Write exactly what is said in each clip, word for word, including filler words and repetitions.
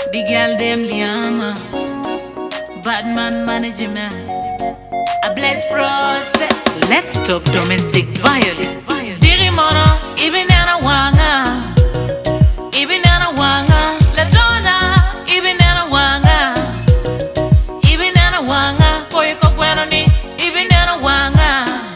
The girl them liama, bad man management. A blessed process. Let's stop domestic violence. Diri mono, even na wanga, even na wanga. Latona, even na wanga, even na wanga. Boy ko bueno ni, even na wanga,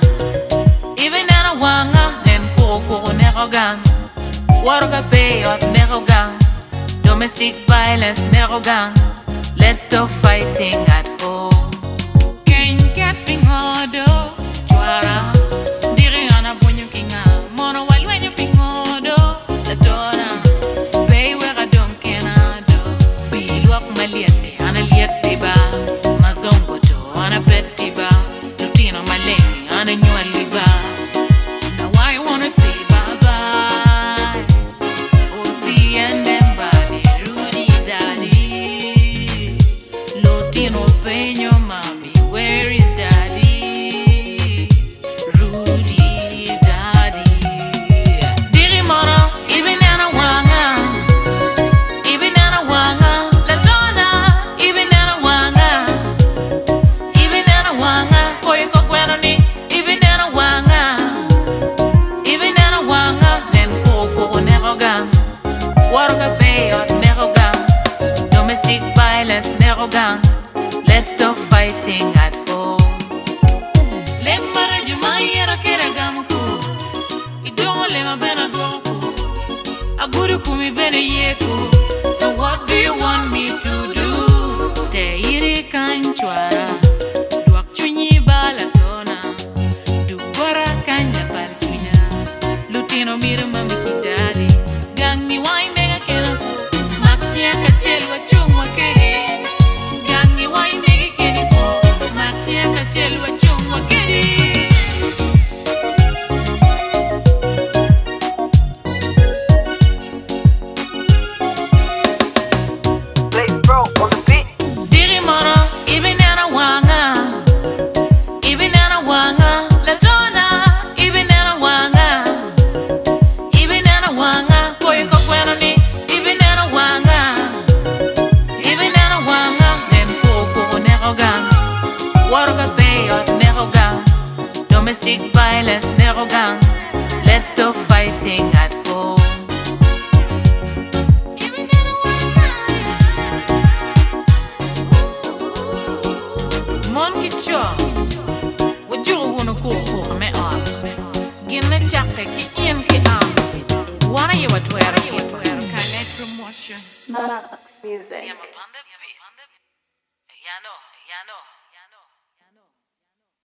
even na wanga. Nem ko ko nero gang, waroga pay up nero gang. Domestic violence nero gang. Let's stop fighting at home. Can't get pingodo, chuara. Diri ana bunyu kinga, mono while when you pingodo. La dona, bay where I don't canado. Be look maliete, ana liete ba. Mazongo to, ana peti ba. Lutino maleng, ana nyuali ba. Now I wanna say bye bye. Oh, see and then bye. Rudy daddy. Lutino peño mami, where is daddy? Rudy daddy. Diri mono, even na wanga, even na wanga. La dona, even na wanga, even na wanga. Boy ko bueno ni, even na wanga, even na wanga. Nem ko ko nero gang, waroga pay up nero gang. Domestic violence nero gang. Let's stop fighting at home. Le mara juma yero kera gamku. Idongo le mabena doku. Aguru kumi bene yeku. So what do you want me to do? Te iri kanchwara. Duak chunyi bala dona. Du gora kanya bal chunya. Lutino mira mami kidadi. Gang ni wine mega kera. Makchia kachel wa chungwa kere. Gangi wine nigga kiri po, matia kachelu wa chungwa kiri. Blaze Bro on the beat. Diri mono, even na wanga, even na wanga. La dona, even na wanga, even na wanga. Boy ko bueno ni, even na wanga, even na wanga. Nem ko ko nero gang, waroga pay up nero gang. Domestic violence nero gang. Let's stop fighting at home. Mon kicho, wajuru wono ko ko me up. Ginna chakke ki ien ki am. Wana ye watwera ki watwera. Connect promotion. Max Music. Yama panda. Yano, yano, yano.